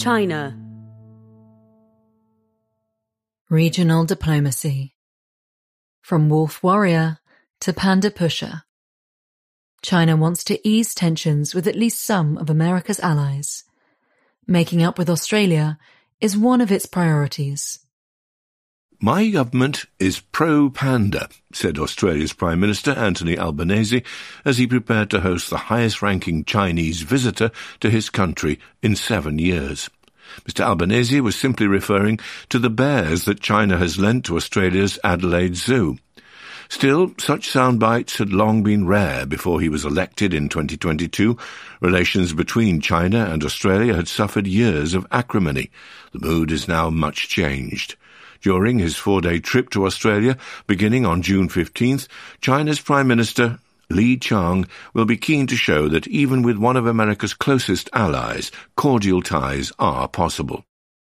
China. Regional diplomacy. From wolf warrior to panda pusher. China wants to ease tensions with at least some of America's allies. Making up with Australia is one of its priorities. My government is pro-panda, said Australia's Prime Minister Anthony Albanese as he prepared to host the highest-ranking Chinese visitor to his country in 7 years. Mr Albanese was simply referring to the bears that China has lent to Australia's Adelaide Zoo. Still, such sound bites had long been rare before he was elected in 2022. Relations between China and Australia had suffered years of acrimony. The mood is now much changed. During his 4-day trip to Australia, beginning on June 15th, China's Prime Minister Li Qiang will be keen to show that even with one of America's closest allies, cordial ties are possible.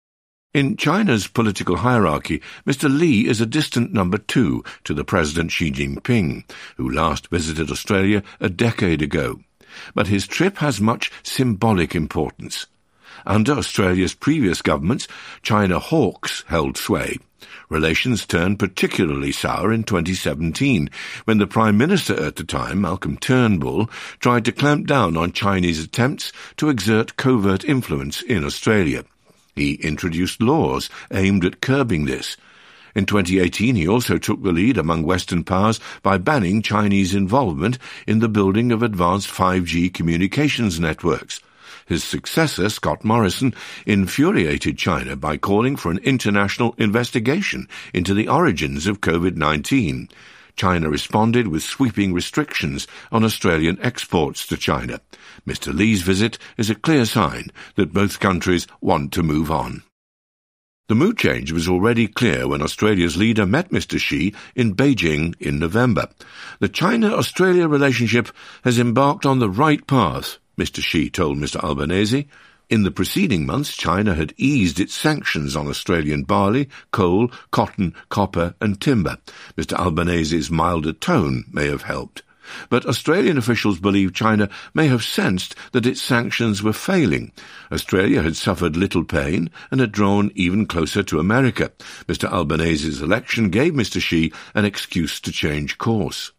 In China's political hierarchy, Mr. Li is a distant number 2 to the President Xi Jinping, who last visited Australia a decade ago. But his trip has much symbolic importance. Under Australia's previous governments, China hawks held sway. Relations turned particularly sour in 2017, when the Prime Minister at the time, Malcolm Turnbull, tried to clamp down on Chinese attempts to exert covert influence in Australia. He introduced laws aimed at curbing this. In 2018, he also took the lead among Western powers by banning Chinese involvement in the building of advanced 5G communications networks. His successor, Scott Morrison, infuriated China by calling for an international investigation into the origins of COVID-19. China responded with sweeping restrictions on Australian exports to China. Mr. Li's visit is a clear sign that both countries want to move on. The mood change was already clear when Australia's leader met Mr. Xi in Beijing in November. The China-Australia relationship has embarked on the right path, Mr. Xi told Mr. Albanese. In the preceding months, China had eased its sanctions on Australian barley, coal, cotton, copper and timber. Mr. Albanese's milder tone may have helped. But Australian officials believe China may have sensed that its sanctions were failing. Australia had suffered little pain and had drawn even closer to America. Mr. Albanese's election gave Mr. Xi an excuse to change course.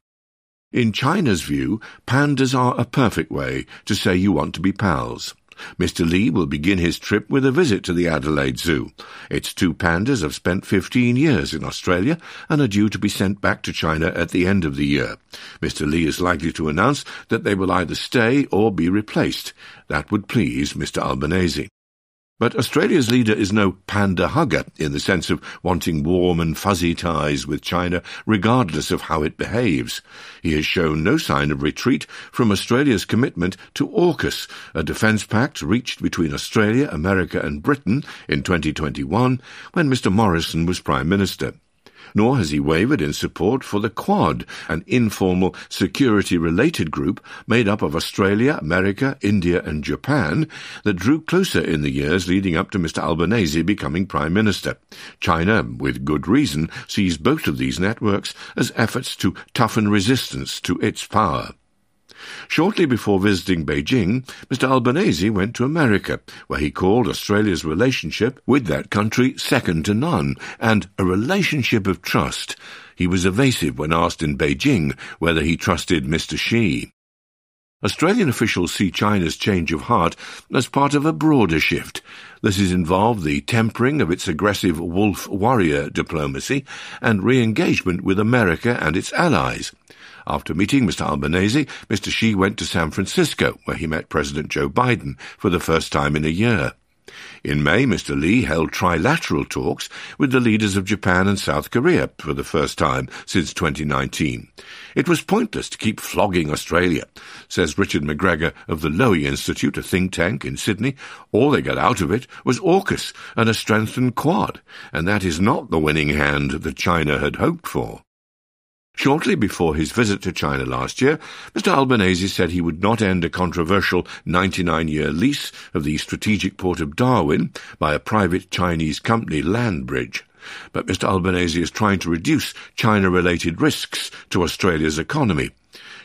In China's view, pandas are a perfect way to say you want to be pals. Mr. Li will begin his trip with a visit to the Adelaide Zoo. Its 2 pandas have spent 15 years in Australia and are due to be sent back to China at the end of the year. Mr. Li is likely to announce that they will either stay or be replaced. That would please Mr. Albanese. But Australia's leader is no panda hugger in the sense of wanting warm and fuzzy ties with China regardless of how it behaves. He has shown no sign of retreat from Australia's commitment to AUKUS, a defence pact reached between Australia, America and Britain in 2021 when Mr. Morrison was Prime Minister. Nor has he wavered in support for the Quad, an informal security-related group made up of Australia, America, India and Japan that drew closer in the years leading up to Mr. Albanese becoming Prime Minister. China, with good reason, sees both of these networks as efforts to toughen resistance to its power. Shortly before visiting Beijing, Mr. Albanese went to America, where he called Australia's relationship with that country second to none, and a relationship of trust. He was evasive when asked in Beijing whether he trusted Mr. Xi. Australian officials see China's change of heart as part of a broader shift. This has involved the tempering of its aggressive wolf warrior diplomacy and re-engagement with America and its allies. After meeting Mr. Albanese, Mr. Xi went to San Francisco, where he met President Joe Biden for the first time in a year. In May, Mr. Li held trilateral talks with the leaders of Japan and South Korea for the first time since 2019. It was pointless to keep flogging Australia, says Richard McGregor of the Lowy Institute, a think tank in Sydney. All they got out of it was AUKUS and a strengthened Quad, and that is not the winning hand that China had hoped for. Shortly before his visit to China last year, Mr. Albanese said he would not end a controversial 99-year lease of the strategic port of Darwin by a private Chinese company, Landbridge. But Mr. Albanese is trying to reduce China-related risks to Australia's economy.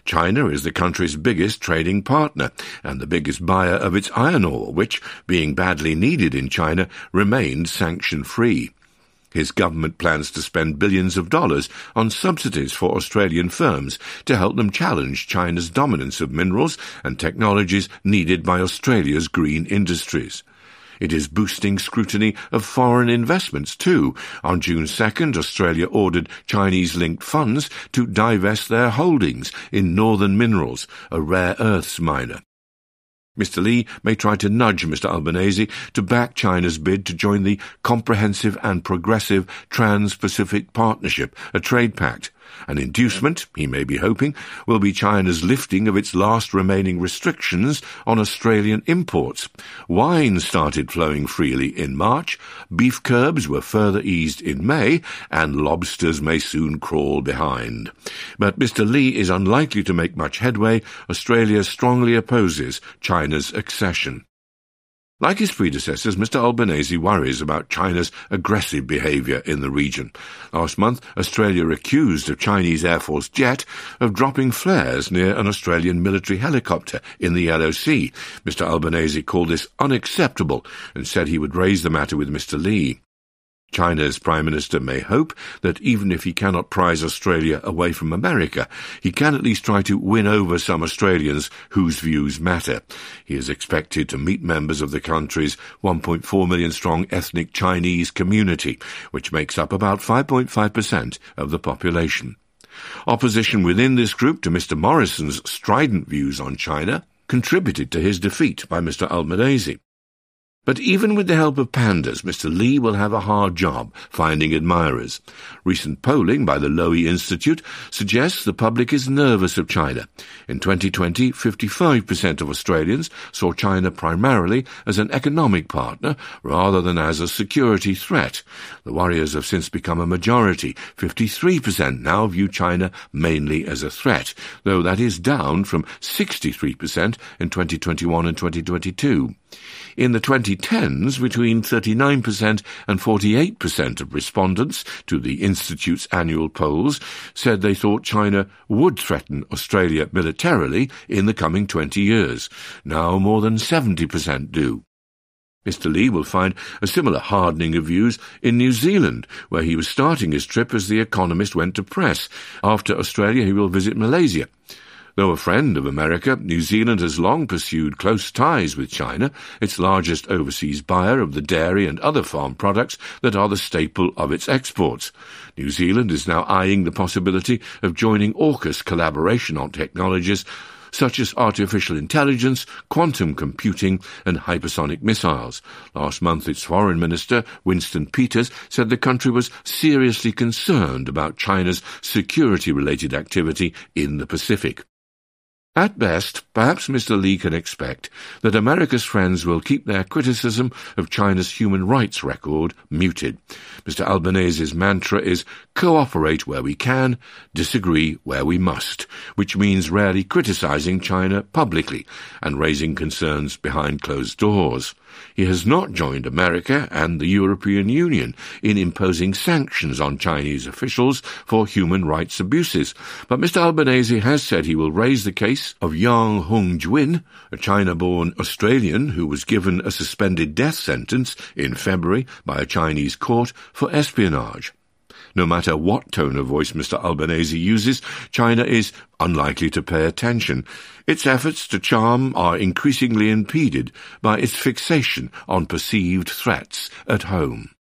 China is the country's biggest trading partner and the biggest buyer of its iron ore, which, being badly needed in China, remained sanction-free. His government plans to spend billions of dollars on subsidies for Australian firms to help them challenge China's dominance of minerals and technologies needed by Australia's green industries. It is boosting scrutiny of foreign investments too. On June 2nd, Australia ordered Chinese-linked funds to divest their holdings in Northern Minerals, a rare earths miner. Mr. Lee may try to nudge Mr. Albanese to back China's bid to join the Comprehensive and Progressive Trans-Pacific Partnership, a trade pact. An inducement, he may be hoping, will be China's lifting of its last remaining restrictions on Australian imports. Wine started flowing freely in March, beef curbs were further eased in May, and lobsters may soon crawl behind. But Mr. Lee is unlikely to make much headway. Australia strongly opposes China's accession. Like his predecessors, Mr. Albanese worries about China's aggressive behaviour in the region. Last month, Australia accused a Chinese Air Force jet of dropping flares near an Australian military helicopter in the LOC. Mr. Albanese called this unacceptable and said he would raise the matter with Mr. Lee. China's Prime Minister may hope that even if he cannot prize Australia away from America, he can at least try to win over some Australians whose views matter. He is expected to meet members of the country's 1.4 million-strong ethnic Chinese community, which makes up about 5.5% of the population. Opposition within this group to Mr. Morrison's strident views on China contributed to his defeat by Mr. Albanese. But even with the help of pandas, Mr. Lee will have a hard job finding admirers. Recent polling by the Lowy Institute suggests the public is nervous of China. In 2020, 55% of Australians saw China primarily as an economic partner rather than as a security threat. The Warriors have since become a majority. 53% now view China mainly as a threat, though that is down from 63% in 2021 and 2022. In the 2010s, between 39% and 48% of respondents to the Institute's annual polls said they thought China would threaten Australia militarily in the coming 20 years. Now more than 70% do. Mr. Lee will find a similar hardening of views in New Zealand, where he was starting his trip as The Economist went to press. After Australia, he will visit Malaysia. Though a friend of America, New Zealand has long pursued close ties with China, its largest overseas buyer of the dairy and other farm products that are the staple of its exports. New Zealand is now eyeing the possibility of joining AUKUS collaboration on technologies such as artificial intelligence, quantum computing, and hypersonic missiles. Last month, its foreign minister, Winston Peters, said the country was seriously concerned about China's security-related activity in the Pacific. At best, perhaps Mr. Lee can expect that America's friends will keep their criticism of China's human rights record muted. Mr. Albanese's mantra is cooperate where we can, disagree where we must, which means rarely criticizing China publicly and raising concerns behind closed doors. He has not joined America and the European Union in imposing sanctions on Chinese officials for human rights abuses, but Mr. Albanese has said he will raise the case of Yang Hongjun, a China-born Australian who was given a suspended death sentence in February by a Chinese court for espionage. No matter what tone of voice Mr. Albanese uses, China is unlikely to pay attention. Its efforts to charm are increasingly impeded by its fixation on perceived threats at home.